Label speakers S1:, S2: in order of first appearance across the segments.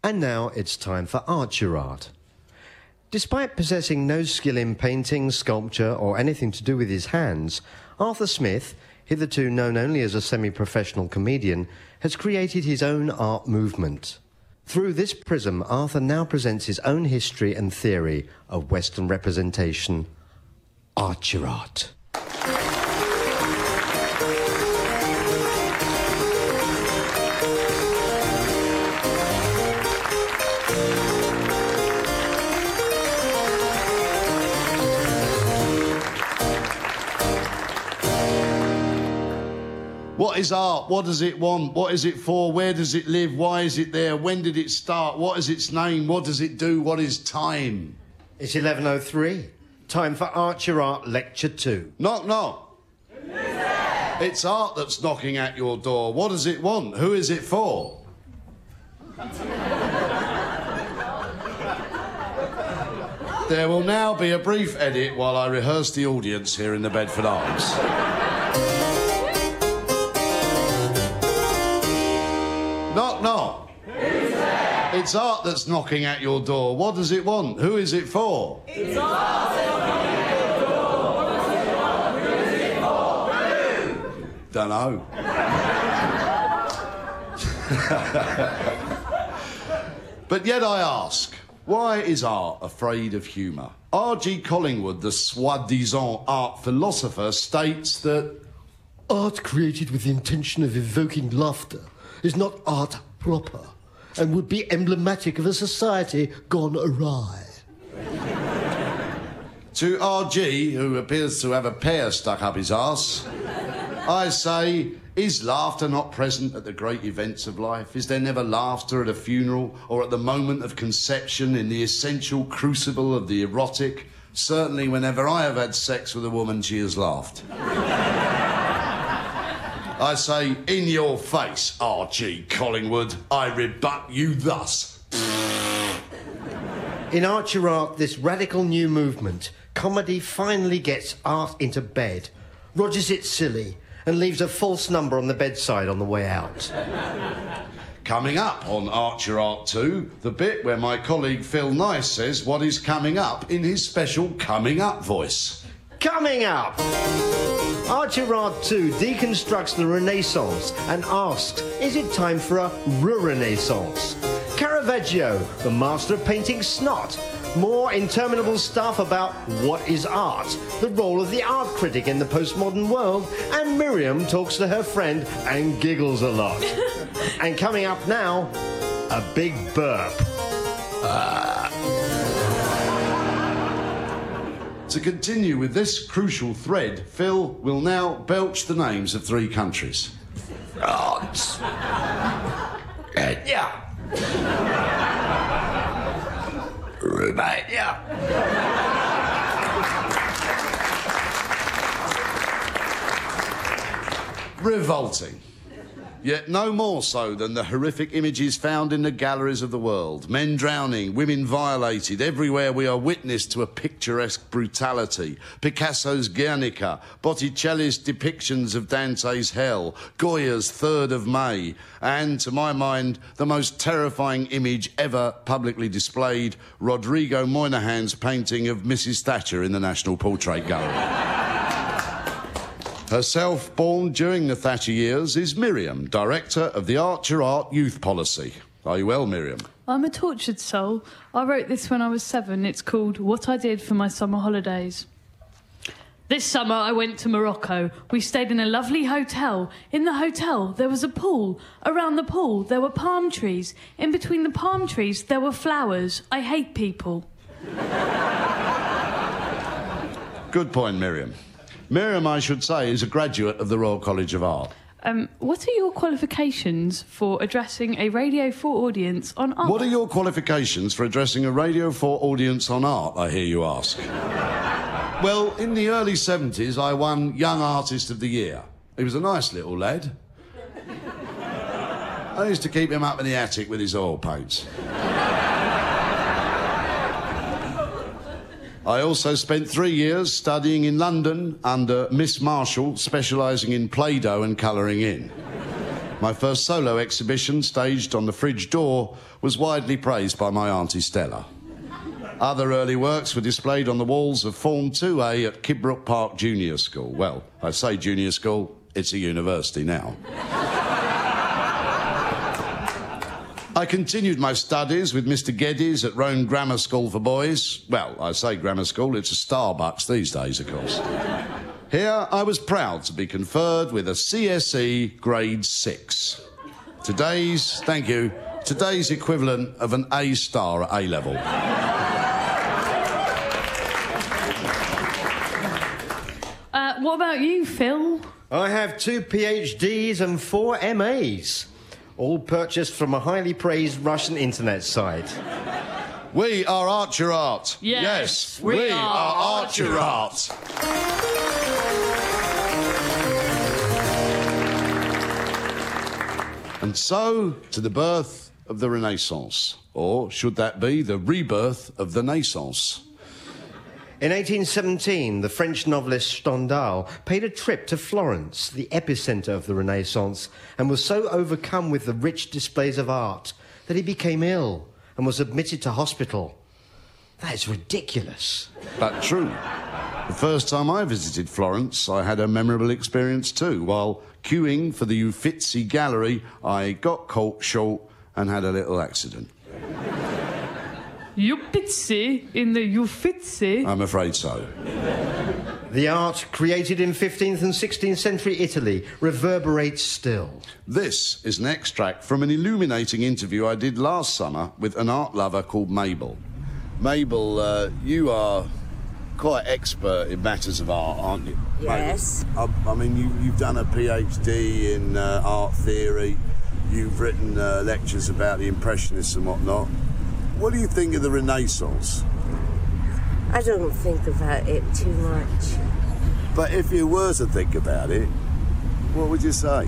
S1: And now it's time for Archer Art. Despite possessing no skill in painting, sculpture or anything to do with his hands, Arthur Smith, hitherto known only as a semi-professional comedian, has created his own art movement. Through this prism, Arthur now presents his own history and theory of Western representation, Archer Art.
S2: What is art? What does it want? What is it for? Where does it live? Why is it there? When did it start? What is its name? What does it do? What is time?
S1: It's 11:03. Time for Archer Art Lecture 2.
S2: Knock, knock. It's art that's knocking at your door. What does it want? Who is it for? There will now be a brief edit while I rehearse the audience here in the Bedford Arms. Knock, knock.
S3: Who's there?
S2: It's art that's knocking at your door. What does it want? Who is it for?
S3: It's art that's knocking at your door. What does it want? Who is it for? Who?
S2: Dunno. But yet I ask, why is art afraid of humour? R.G. Collingwood, the soi-disant art philosopher, states that
S4: art created with the intention of evoking laughter is not art proper and would be emblematic of a society gone awry.
S2: To R.G., who appears to have a pear stuck up his arse, I say, is laughter not present at the great events of life? Is there never laughter at a funeral or at the moment of conception in the essential crucible of the erotic? Certainly whenever I have had sex with a woman, she has laughed. I say, in your face, R.G. Collingwood, I rebut you thus.
S1: In Archer Art, this radical new movement, comedy finally gets art into bed, rogers it silly, and leaves a false number on the bedside on the way out.
S2: Coming up on Archer Art 2, the bit where my colleague Phil Nice says what is coming up in his special Coming Up voice.
S1: Coming up! Archer Art 2 deconstructs the Renaissance and asks, is it time for a Renaissance? Caravaggio, the master of painting snot. More interminable stuff about what is art, the role of the art critic in the postmodern world, and Miriam talks to her friend and giggles a lot. And coming up now, a big burp.
S2: To continue with this crucial thread, Phil will now belch the names of 3 countries.
S5: France. Kenya. Romania.
S2: Revolting. Yet no more so than the horrific images found in the galleries of the world. Men drowning, women violated. Everywhere we are witness to a picturesque brutality. Picasso's Guernica, Botticelli's depictions of Dante's Hell, Goya's 3rd of May, and, to my mind, the most terrifying image ever publicly displayed, Rodrigo Moynihan's painting of Mrs. Thatcher in the National Portrait Gallery. Herself born during the Thatcher years is Miriam, director of the Archer Art Youth Policy. Are you well, Miriam?
S6: I'm a tortured soul. I wrote this when I was 7. It's called What I Did for My Summer Holidays. This summer I went to Morocco. We stayed in a lovely hotel. In the hotel there was a pool. Around the pool there were palm trees. In between the palm trees there were flowers. I hate people.
S2: Good point, Miriam. Miriam, I should say, is a graduate of the Royal College of Art.
S6: What are your qualifications for addressing a Radio 4 audience on art?
S2: What are your qualifications for addressing a Radio 4 audience on art, I hear you ask? Well, in the early 70s, I won Young Artist of the Year. He was a nice little lad. I used to keep him up in the attic with his oil paints. I also spent 3 years studying in London under Miss Marshall, specialising in Play-Doh and colouring in. My first solo exhibition, staged on the fridge door, was widely praised by my Auntie Stella. Other early works were displayed on the walls of Form 2A at Kidbrooke Park Junior School. Well, I say junior school, it's a university now. I continued my studies with Mr. Geddes at Roan Grammar School for Boys. Well, I say grammar school, it's a Starbucks these days, of course. Here, I was proud to be conferred with a CSE Grade 6. Today's equivalent of an A star at A-level.
S6: What about you, Phil?
S1: I have 2 PhDs and 4 MAs, all purchased from a highly praised Russian internet site.
S2: We are Archer Art.
S6: Yes,
S2: we are Archer Art. And so, to the birth of the Renaissance. Or should that be the rebirth of the Naissance?
S1: In 1817, the French novelist Stendhal paid a trip to Florence, the epicentre of the Renaissance, and was so overcome with the rich displays of art that he became ill and was admitted to hospital. That is ridiculous.
S2: But true. The first time I visited Florence, I had a memorable experience too. While queuing for the Uffizi Gallery, I got caught short and had a little accident.
S6: Uffizi in the Uffizi?
S2: I'm afraid so.
S1: The art created in 15th and 16th century Italy reverberates still.
S2: This is an extract from an illuminating interview I did last summer with an art lover called Mabel. Mabel, you are quite expert in matters of art, aren't you?
S7: Yes.
S2: I mean, you've done a PhD in art theory. You've written lectures about the Impressionists and whatnot. What do you think of the Renaissance?
S7: I don't think about it too much.
S2: But if you were to think about it, what would you say?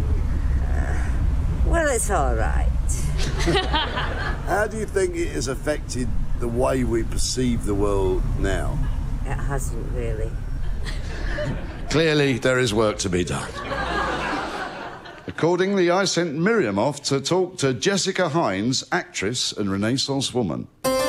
S7: Well, it's all right.
S2: How do you think it has affected the way we perceive the world now?
S7: It hasn't really.
S2: Clearly, there is work to be done. Accordingly, I sent Miriam off to talk to Jessica Hines, actress and Renaissance woman.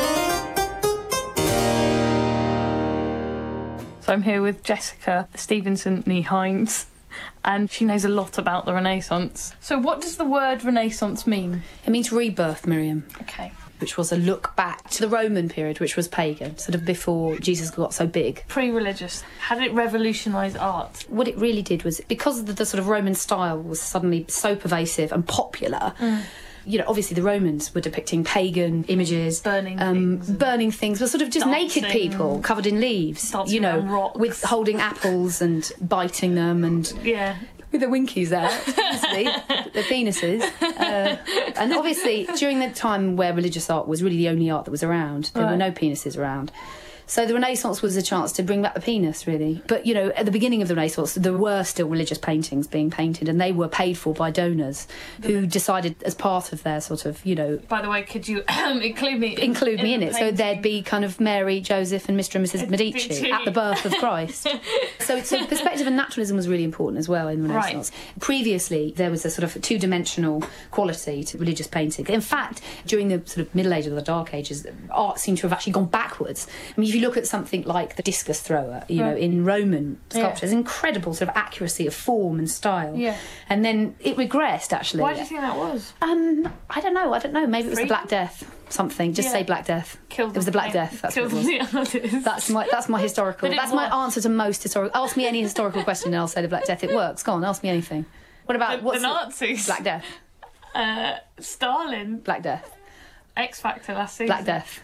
S6: So I'm here with Jessica Stevenson-Nee Hines, and she knows a lot about the Renaissance. So what does the word Renaissance mean?
S8: It means rebirth, Miriam.
S6: Okay.
S8: Which was a look back to the Roman period, which was pagan, sort of before Jesus got so big.
S6: Pre-religious. How did it revolutionise art?
S8: What it really did was, because the sort of Roman style was suddenly so pervasive and popular, you know, obviously the Romans were depicting pagan images, burning things, but sort of just
S6: dancing,
S8: naked people covered in leaves, you know,
S6: around rocks,
S8: with holding apples and biting them and...
S6: Yeah.
S8: With the winkies out, obviously, the penises. And obviously, during the time where religious art was really the only art that was around, there were no penises around. So the Renaissance was a chance to bring back the penis, really. But, you know, at the beginning of the Renaissance, there were still religious paintings being painted, and they were paid for by donors who decided, as part of their sort of, you know...
S6: By the way, could you include me in
S8: it? So there'd be kind of Mary, Joseph and Mr and Mrs Medici at the birth of Christ. So perspective and naturalism was really important as well in the Renaissance. Right. Previously, there was a sort of two-dimensional quality to religious painting. In fact, during the sort of Middle Ages or the Dark Ages, art seemed to have actually gone backwards. I mean, if you look at something like the discus thrower, you know, in Roman sculpture, there's incredible sort of accuracy of form and style. Yeah. And then it regressed, actually.
S6: Why do you think that was?
S8: I don't know. Maybe it was the Black Death. Something. Just say Black Death. It was the Black Death. That's what it was. That's my historical. That's my answer to most historical. Ask me any historical question and I'll say the Black Death. It works. Go on, ask me anything. What about
S6: the Nazis?
S8: Black Death.
S6: Stalin.
S8: Black Death.
S6: X Factor last season.
S8: Black Death.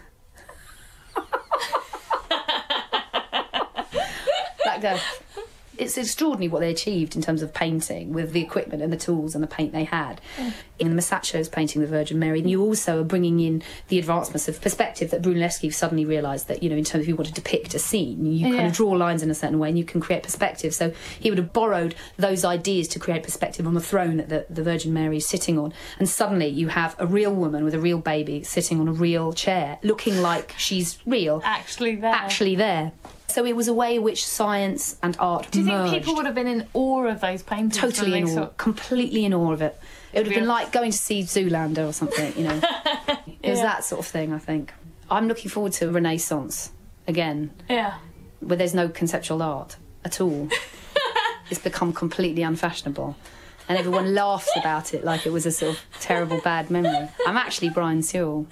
S8: Black Death. It's extraordinary what they achieved in terms of painting with the equipment and the tools and the paint they had. In Masaccio's painting the Virgin Mary, you also are bringing in the advancements of perspective that Brunelleschi suddenly realised that, you know, in terms of if you want to depict a scene, you kind of draw lines in a certain way and you can create perspective. So he would have borrowed those ideas to create perspective on the throne that the Virgin Mary is sitting on. And suddenly you have a real woman with a real baby sitting on a real chair, looking like she's real.
S6: Actually there.
S8: So it was a way in which science and art
S6: Do you
S8: merged.
S6: think people would have been in awe of those paintings?
S8: Totally in awe, completely in awe of it. It would have been like going to see Zoolander or something, you know. It was that sort of thing, I think. I'm looking forward to Renaissance again.
S6: Yeah.
S8: Where there's no conceptual art at all. It's become completely unfashionable. And everyone laughs about it like it was a sort of terrible bad memory. I'm actually Brian Sewell.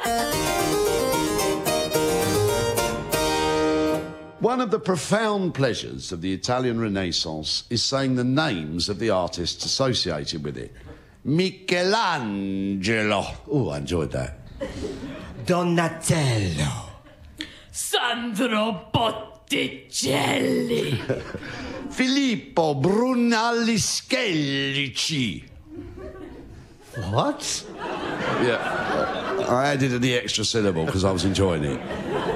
S2: One of the profound pleasures of the Italian Renaissance is saying the names of the artists associated with it. Michelangelo. Oh, I enjoyed that.
S1: Donatello.
S6: Sandro Botticelli.
S2: Filippo Brunelli Scellici.
S1: What?
S2: Yeah, I added the extra syllable because I was enjoying it.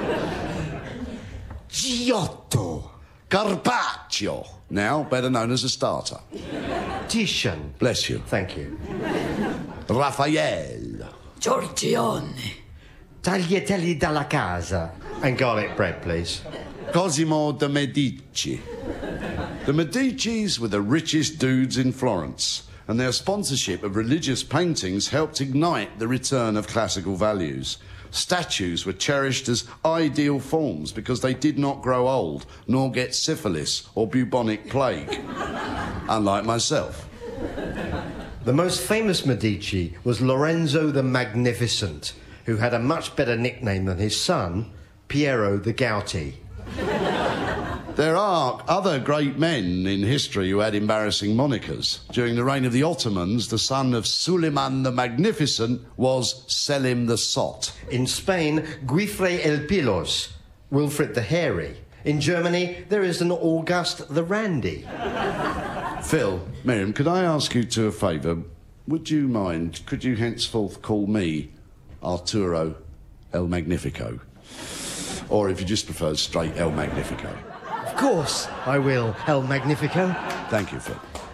S1: Giotto.
S2: Carpaccio, now better known as a starter.
S1: Titian.
S2: Bless you.
S1: Thank you.
S2: Raphael.
S6: Giorgione.
S1: Tagliatelle dalla casa. And garlic bread, please.
S2: Cosimo de' Medici. The Medicis were the richest dudes in Florence, and their sponsorship of religious paintings helped ignite the return of classical values. Statues were cherished as ideal forms because they did not grow old, nor get syphilis or bubonic plague. Unlike myself.
S1: The most famous Medici was Lorenzo the Magnificent, who had a much better nickname than his son, Piero the Gouty.
S2: There are other great men in history who had embarrassing monikers. During the reign of the Ottomans, the son of Suleiman the Magnificent was Selim the Sot.
S1: In Spain, Guifre el Pilos, Wilfred the Hairy. In Germany, there is an August the Randy.
S2: Phil, Miriam, could I ask you to a favour? Would you mind, could you henceforth call me Arturo El Magnifico? Or if you just prefer, straight El Magnifico.
S1: Of course, I will, El Magnifico.
S2: Thank you, Phil.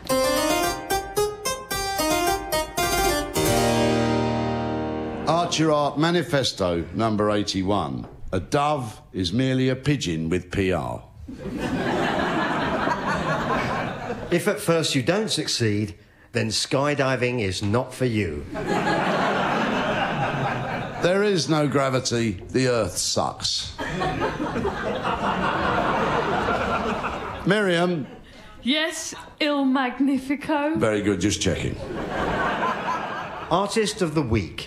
S2: Archer Art Manifesto number 81. A dove is merely a pigeon with PR.
S1: If at first you don't succeed, then skydiving is not for you.
S2: There is no gravity. The Earth sucks. Miriam.
S6: Yes, Il Magnifico.
S2: Very good, just checking.
S1: Artist of the Week.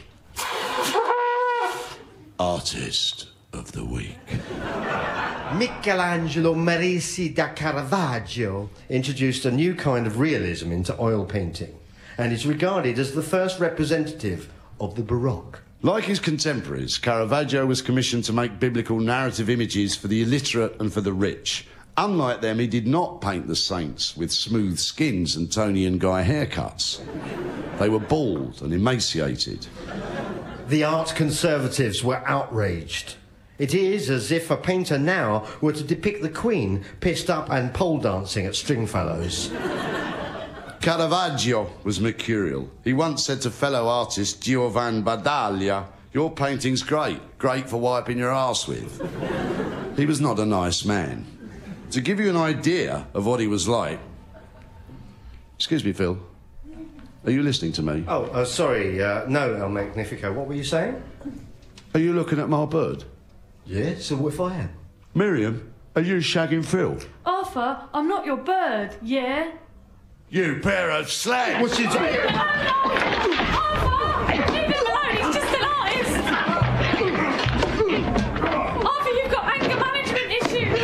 S2: Artist of the Week.
S1: Michelangelo Merisi da Caravaggio introduced a new kind of realism into oil painting and is regarded as the first representative of the Baroque.
S2: Like his contemporaries, Caravaggio was commissioned to make biblical narrative images for the illiterate and for the rich. Unlike them, he did not paint the saints with smooth skins and Tony and Guy haircuts. They were bald and emaciated.
S1: The art conservatives were outraged. It is as if a painter now were to depict the Queen pissed up and pole dancing at Stringfellows.
S2: Caravaggio was mercurial. He once said to fellow artist Giovan Badaglia, "Your painting's great for wiping your arse with." He was not a nice man. To give you an idea of what he was like... Excuse me, Phil. Are you listening to me?
S1: Oh, sorry, no, El Magnifico. What were you saying?
S2: Are you looking at my bird?
S1: Yeah, so what if I am?
S2: Miriam, are you shagging Phil?
S6: Arthur, I'm not your bird, yeah?
S2: You pair of slags!
S1: What's he doing?
S6: Oh, no! Arthur! Leave him alone, he's just an artist! Arthur, you've got anger management issues!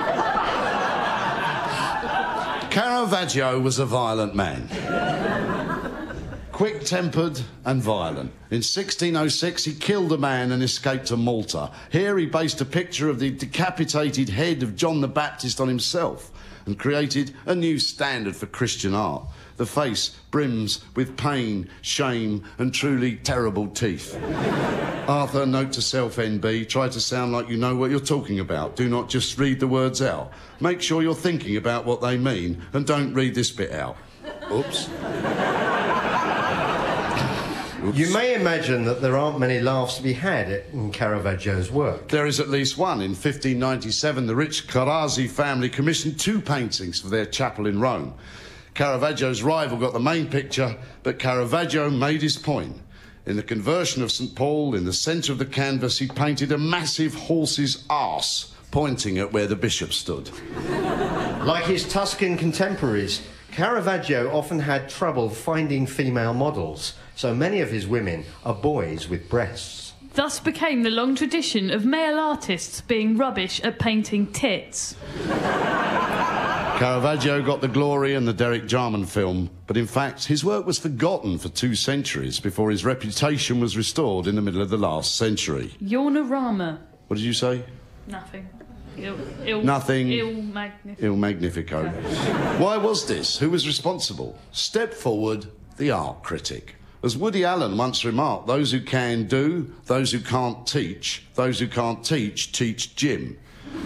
S2: Caravaggio was a violent man. Quick-tempered and violent. In 1606, he killed a man and escaped to Malta. Here he based a picture of the decapitated head of John the Baptist on himself and created a new standard for Christian art. The face brims with pain, shame and truly terrible teeth. Arthur, note to self, NB, try to sound like you know what you're talking about. Do not just read the words out. Make sure you're thinking about what they mean and don't read this bit out. Oops.
S1: You may imagine that there aren't many laughs to be had in Caravaggio's work.
S2: There is at least one. In 1597, the rich Carrara family commissioned 2 paintings for their chapel in Rome. Caravaggio's rival got the main picture, but Caravaggio made his point. In the conversion of St. Paul, in the centre of the canvas, he painted a massive horse's arse, pointing at where the bishop stood.
S1: Like his Tuscan contemporaries, Caravaggio often had trouble finding female models, so many of his women are boys with breasts.
S6: Thus became the long tradition of male artists being rubbish at painting tits.
S2: Caravaggio got the glory in the Derek Jarman film, but in fact his work was forgotten for 2 centuries before his reputation was restored in the middle of the last century.
S6: Yawnarama.
S2: What did you say?
S6: Nothing.
S2: Nothing.
S6: Il
S2: Magnifico. Why was this? Who was responsible? Step forward, the art critic. As Woody Allen once remarked, those who can do, those who can't teach, those who can't teach Jim.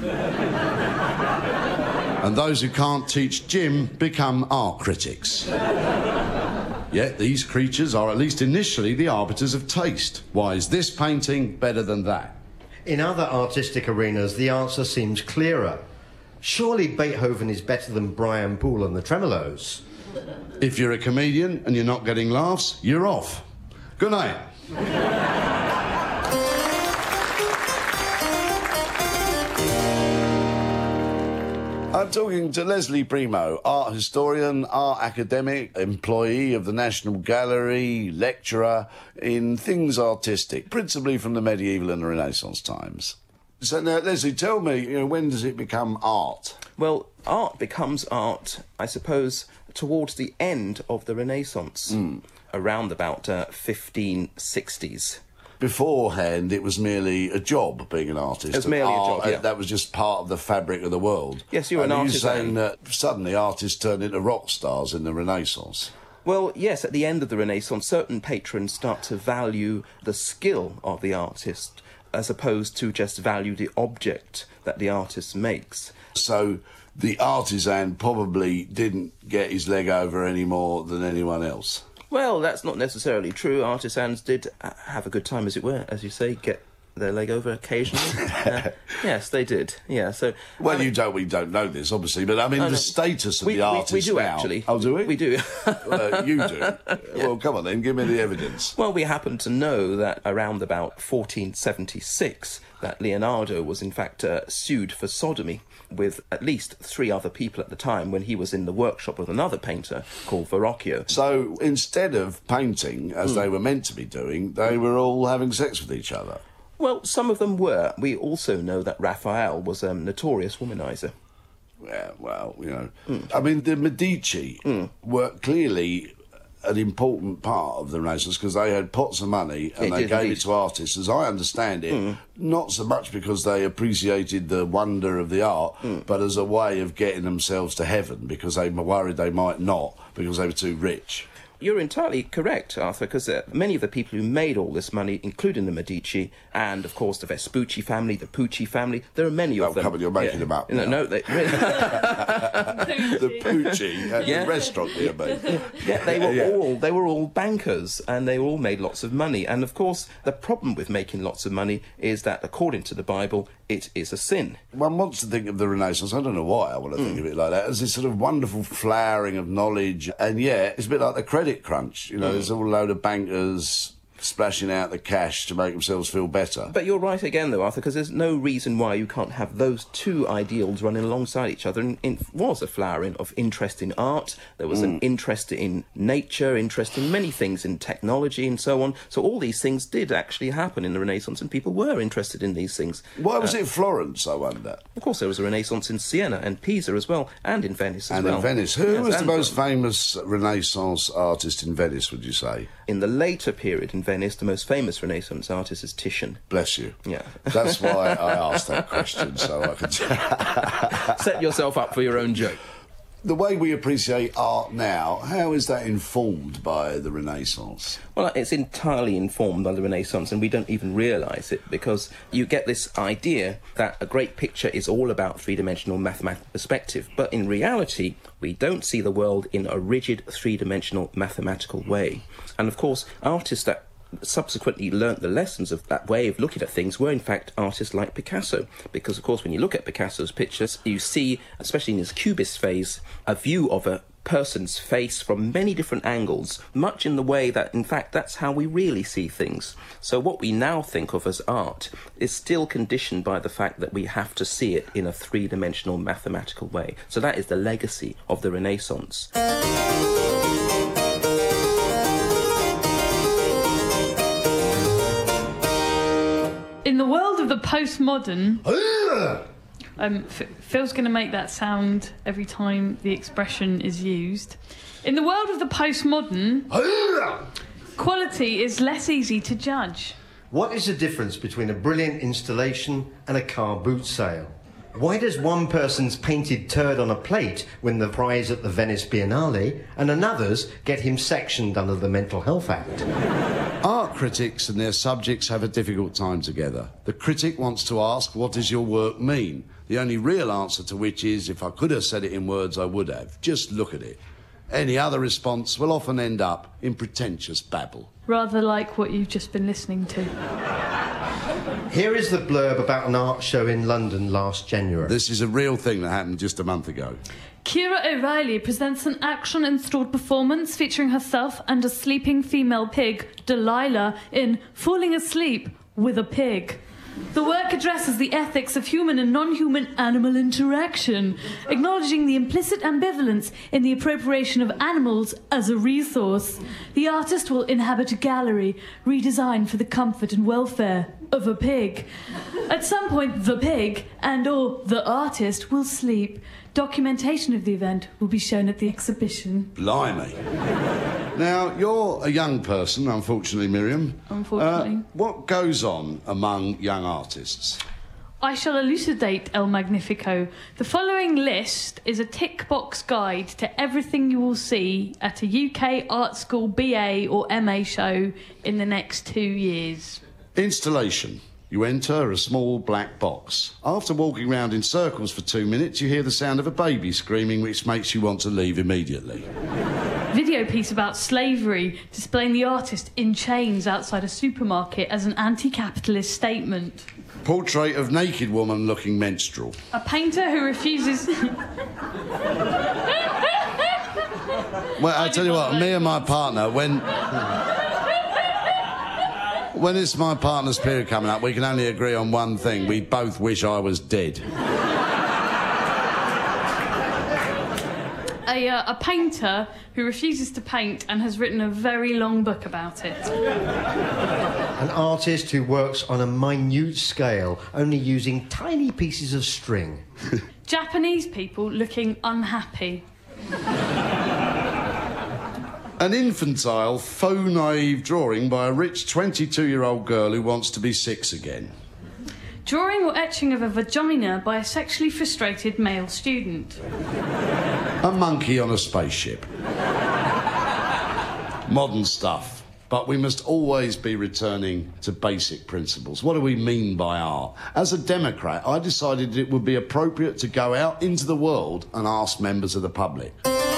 S2: And those who can't teach Jim become art critics. Yet these creatures are at least initially the arbiters of taste. Why is this painting better than that?
S1: In other artistic arenas, the answer seems clearer. Surely Beethoven is better than Brian Poole and the Tremolos.
S2: If you're a comedian and you're not getting laughs, you're off. Good night. I'm talking to Leslie Primo, art historian, art academic, employee of the National Gallery, lecturer in things artistic, principally from the medieval and the Renaissance times. So now, Leslie, tell me, when does it become art?
S5: Well, art becomes art, I suppose, towards the end of the Renaissance, around about 1560s.
S2: Beforehand, it was merely a job, being an artist.
S5: It was merely a job, yeah.
S2: That was just part of the fabric of the world.
S5: Yes, you were an artist.
S2: Are you saying that suddenly artists turned into rock stars in the Renaissance?
S5: Well, yes, at the end of the Renaissance, certain patrons start to value the skill of the artist as opposed to just value the object that the artist makes.
S2: So the artisan probably didn't get his leg over any more than anyone else?
S5: Well, that's not necessarily true. Artisans did have a good time, as it were, as you say, get their leg over occasionally. Yes, they did. Yeah. So.
S2: Well, we don't know this, obviously, but I mean the status of the artist.
S5: We do
S2: now.
S5: Actually.
S2: Oh, do we?
S5: We do.
S2: You do. Yeah. Well, come on then, give me the evidence.
S5: Well, we happen to know that around about 1476, that Leonardo was in fact sued for sodomy with at least 3 other people at the time when he was in the workshop with another painter called Verrocchio.
S2: So instead of painting, as they were meant to be doing, they were all having sex with each other?
S5: Well, some of them were. We also know that Raphael was a notorious womanizer.
S2: Yeah, well, I mean, the Medici were clearly an important part of the Renaissance because they had pots of money and they gave it to artists, as I understand it, not so much because they appreciated the wonder of the art, but as a way of getting themselves to heaven because they were worried they might not because they were too rich.
S5: You're entirely correct, Arthur, because many of the people who made all this money, including the Medici and, of course, the Vespucci family, the Pucci family, there are many of them.
S2: Come on, you're making them up.
S5: No,
S2: the Pucci at the restaurant near me.
S5: Yeah, they were all bankers, and they all made lots of money. And, of course, the problem with making lots of money is that, according to the Bible, it is a sin.
S2: One wants to think of the Renaissance, I don't know why I want to think of it like that, as this sort of wonderful flowering of knowledge. And yeah, it's a bit like the credit crunch. There's all a load of bankers splashing out the cash to make themselves feel better.
S5: But you're right again, though, Arthur, because there's no reason why you can't have those two ideals running alongside each other. And it was a flowering of interest in art. There was an interest in nature, interest in many things, in technology and so on. So all these things did actually happen in the Renaissance, and people were interested in these things.
S2: Why was it Florence, I wonder?
S5: Of course, there was a Renaissance in Siena and Pisa as well, and in Venice as well.
S2: And in Venice. Who was the most famous Renaissance artist in Venice, would you say?
S5: In the later period in Venice, the most famous Renaissance artist is Titian.
S2: Bless you.
S5: Yeah.
S2: That's why I asked that question, so I could...
S5: Set yourself up for your own joke.
S2: The way we appreciate art now, how is that informed by the Renaissance?
S5: Well, it's entirely informed by the Renaissance, and we don't even realise it, because you get this idea that a great picture is all about three-dimensional mathematical perspective, but in reality, we don't see the world in a rigid three-dimensional mathematical way. And of course, artists that subsequently learnt the lessons of that way of looking at things were in fact artists like Picasso, because of course when you look at Picasso's pictures you see, especially in his Cubist phase, a view of a person's face from many different angles, much in the way that in fact that's how we really see things. So what we now think of as art is still conditioned by the fact that we have to see it in a three-dimensional mathematical way. So that is the legacy of the Renaissance.
S6: In the world of the postmodern... Phil's going to make that sound every time the expression is used. In the world of the postmodern, quality is less easy to judge.
S1: What is the difference between a brilliant installation and a car boot sale? Why does one person's painted turd on a plate win the prize at the Venice Biennale and another's get him sectioned under the Mental Health Act?
S2: Art critics and their subjects have a difficult time together. The critic wants to ask, what does your work mean? The only real answer to which is, if I could have said it in words, I would have. Just look at it. Any other response will often end up in pretentious babble.
S6: Rather like what you've just been listening to.
S1: Here is the blurb about an art show in London last January.
S2: This is a real thing that happened just a month ago.
S6: Kira O'Reilly presents an action-installed performance featuring herself and a sleeping female pig, Delilah, in Falling Asleep with a Pig. The work addresses the ethics of human and non-human animal interaction, acknowledging the implicit ambivalence in the appropriation of animals as a resource. The artist will inhabit a gallery redesigned for the comfort and welfare of a pig. At some point, the pig and/or the artist will sleep. Documentation of the event will be shown at the exhibition.
S2: Blimey. Now, you're a young person, unfortunately, Miriam.
S6: Unfortunately.
S2: What goes on among young artists?
S6: I shall elucidate, El Magnifico. The following list is a tick-box guide to everything you will see at a UK art school BA or MA show in the next 2 years.
S2: Installation. You enter a small black box. After walking round in circles for 2 minutes, you hear the sound of a baby screaming, which makes you want to leave immediately.
S6: Video piece about slavery, displaying the artist in chains outside a supermarket as an anti-capitalist statement.
S2: Portrait of naked woman looking menstrual.
S6: A painter who refuses...
S2: Well, I tell you what, me and my partner, when it's my partner's period coming up, we can only agree on one thing. We both wish I was dead.
S6: A painter who refuses to paint and has written a very long book about it.
S1: An artist who works on a minute scale, only using tiny pieces of string.
S6: Japanese people looking unhappy.
S2: An infantile, faux naive drawing by a rich 22-year-old girl who wants to be 6 again.
S6: Drawing or etching of a vagina by a sexually frustrated male student.
S2: A monkey on a spaceship. Modern stuff. But we must always be returning to basic principles. What do we mean by art? As a Democrat, I decided it would be appropriate to go out into the world and ask members of the public.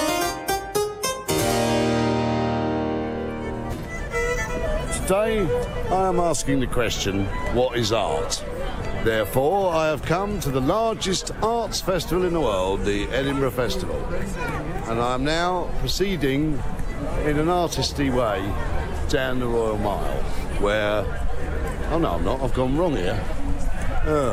S2: Today, I am asking the question, what is art? Therefore, I have come to the largest arts festival in the world, the Edinburgh Festival. And I am now proceeding in an artisty way down the Royal Mile, where... Oh, no, I'm not. I've gone wrong here. Oh.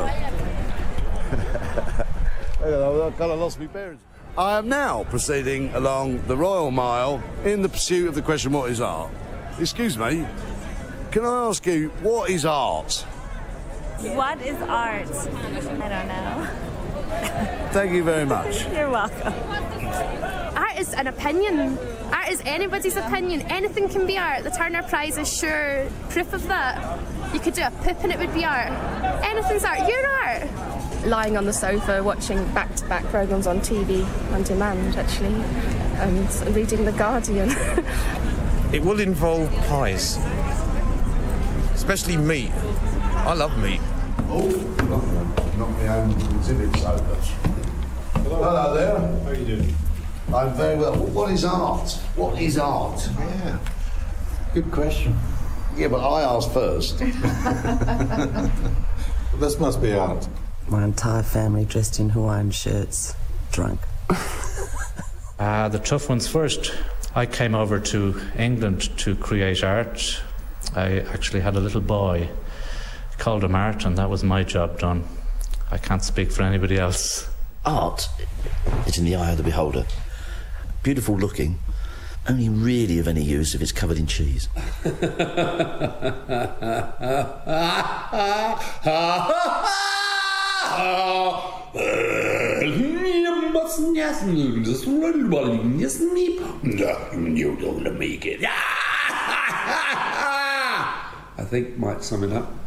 S2: I've kind of lost my bearings. I am now proceeding along the Royal Mile in the pursuit of the question, what is art? Excuse me, can I ask you, what is art?
S9: What is art? I don't know.
S2: Thank you very much.
S9: You're welcome.
S10: Art is an opinion. Art is anybody's opinion. Anything can be art. The Turner Prize is sure proof of that. You could do a poop and it would be art. Anything's art. You're art.
S11: Lying on the sofa watching back-to-back programmes on TV on demand, actually, and reading The Guardian.
S12: It will involve pies, especially meat. I love meat.
S2: Oh, not my own exhibit sofa. Hello there.
S13: How are you doing?
S2: I'm very well. What is art? What is art?
S13: Yeah, good question.
S2: Yeah, but I asked first.
S13: This must be art.
S14: My entire family dressed in Hawaiian shirts, drunk.
S15: The tough ones first. I came over to England to create art. I actually had a little boy, called him Art, and that was my job done. I can't speak for anybody else.
S16: Art is in the eye of the beholder. Beautiful looking, only really of any use if it's covered in cheese.
S13: I think might sum it up.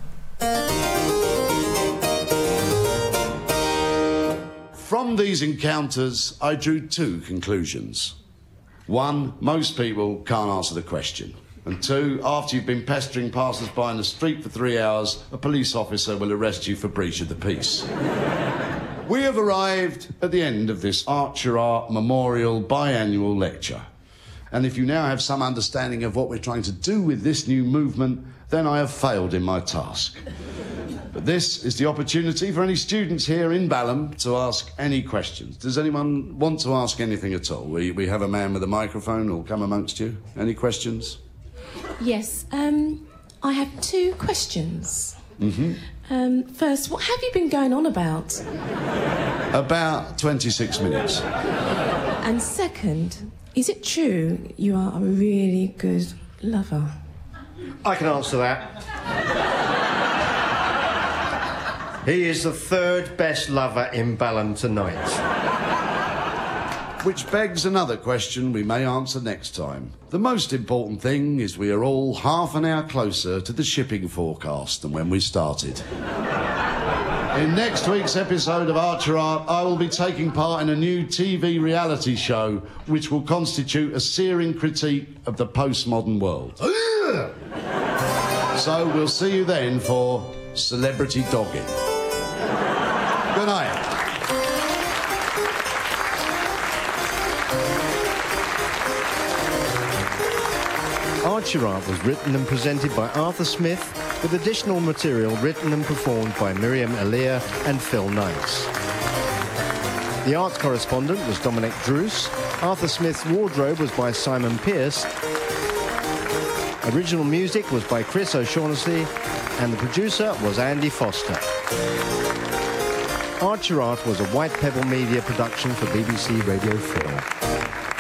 S2: From these encounters, I drew two conclusions. One, most people can't answer the question. And two, after you've been pestering passers-by in the street for 3 hours, a police officer will arrest you for breach of the peace. We have arrived at the end of this Archer Art Memorial biannual lecture. And if you now have some understanding of what we're trying to do with this new movement, then I have failed in my task. But this is the opportunity for any students here in Balham to ask any questions. Does anyone want to ask anything at all? We have a man with a microphone who'll come amongst you. Any questions?
S17: Yes, I have two questions.
S2: Mm-hmm.
S17: First, what have you been going on about?
S2: About 26 minutes.
S17: And second, is it true you are a really good lover?
S1: I can answer that. He is the third best lover in Balham tonight.
S2: Which begs another question we may answer next time. The most important thing is we are all half an hour closer to the shipping forecast than when we started. In next week's episode of Archer Art, I will be taking part in a new TV reality show which will constitute a searing critique of the postmodern world. So we'll see you then for Celebrity Dogging. Good night.
S1: Archer Art was written and presented by Arthur Smith, with additional material written and performed by Miriam Elia and Phil Knights. The arts correspondent was Dominic Druce. Arthur Smith's wardrobe was by Simon Pearce. Original music was by Chris O'Shaughnessy, and the producer was Andy Foster. Archer Art was a White Pebble Media production for BBC Radio 4.